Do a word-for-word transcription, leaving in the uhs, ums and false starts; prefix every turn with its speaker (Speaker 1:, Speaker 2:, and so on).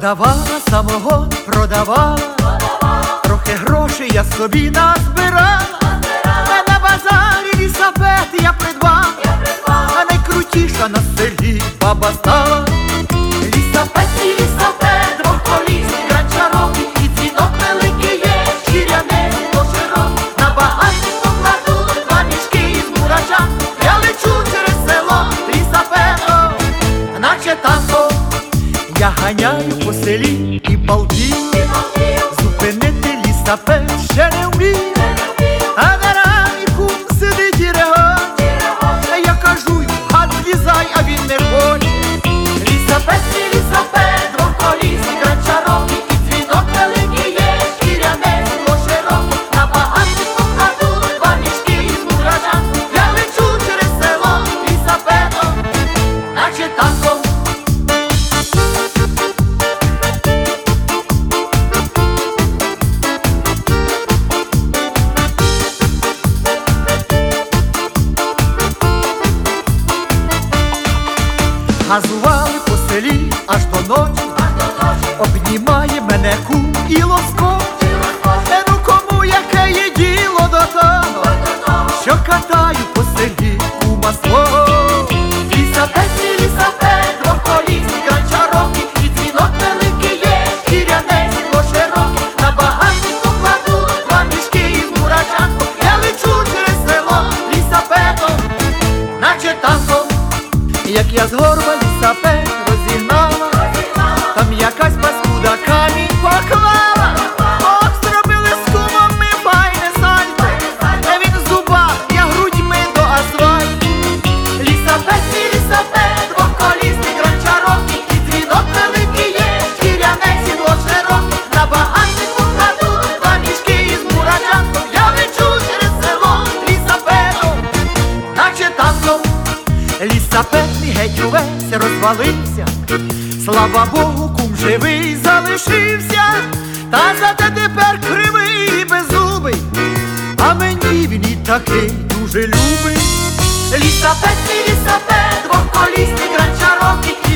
Speaker 1: Продавала самого, продавала, трохи грошей я собі назбирала. А на базарі лісапет я придбала, а найкрутіша на селі баба стала. Лісапет і лісапет, двохколісний гранчаровий, і дзвінок великий є, шкіряний кошерок. На багажник покладу два мішки із мурача, я лечу через село лісапетом, наче танко. Я ганяю по селі і балдію, зупинити лісапет ще не вмію. А на рамі кум сидить і регоче, а я кажу, гад злізай, а він не хоче. Лісапет і лісапет, двохколісний гранчаровий, і дзвінок великий є, шкіряний кошерок. На багажник покладу два мішки із мурача, я лечу через село лісапетом, наче танком. Газували по селі аж до ночі, обнімає мене кум і лоскоче. Е, ну кому яке є діло до того, що катаю по селі кума свого. Лісапет і лісапет, двохколісний гранчаровий, і дзвінок великий є, шкіряний кошерок. На багажник покладу два мішки із мурача, я лечу через село лісапетом, наче танком. Як я з горба лісапет розігнала, там якась паскуда камінь поклала. Ох, зробили з кумом ми файне сальто, де він в зубах, я грудьми до асфальту. Лісапет і лісапет, двохколісний гранчаровий, і дзвінок великий є, шкіряне сідло широке. На багажник покладу два мішки із мурача, я лечу через село лісапетом, наче танком. Лісапет мій геть увесь розвалився, слава Богу, кум живий залишився. Та зате тепер кривий і беззубий, а мені він і такий дуже любий. Лісапет і лісапет, двохколісний гранчаровий,